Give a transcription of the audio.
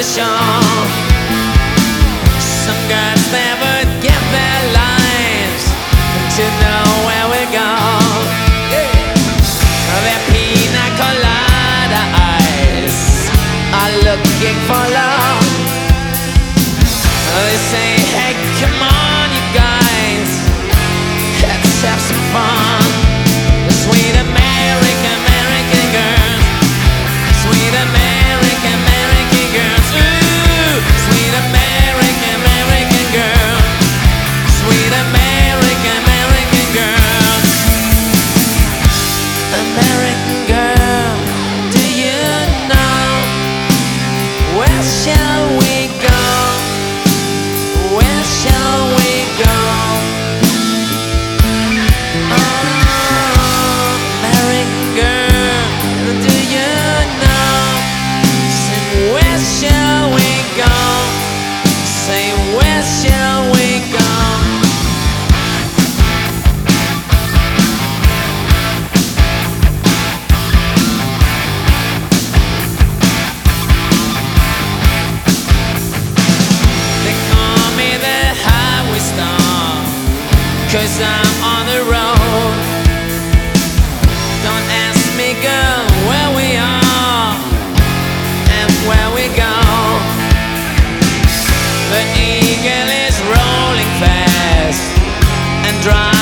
solution. Some girls never give their lives to know where we go. Their pina colada eyes are looking for love. They say, hey, come on, you guys, let's have some fun. The sweet American girls, sweet American girls, ooh, sweet American girls, sweet American girls. American girl, do you know, where shall we go? Where shall we go? Oh, American girl, do you know? Say, where shall we go? Say, where shall we go? They call me the highway star, 'cause I'm on the road. Don't ask me, girl, where we are and where we go. The eagle is rolling fast and dry.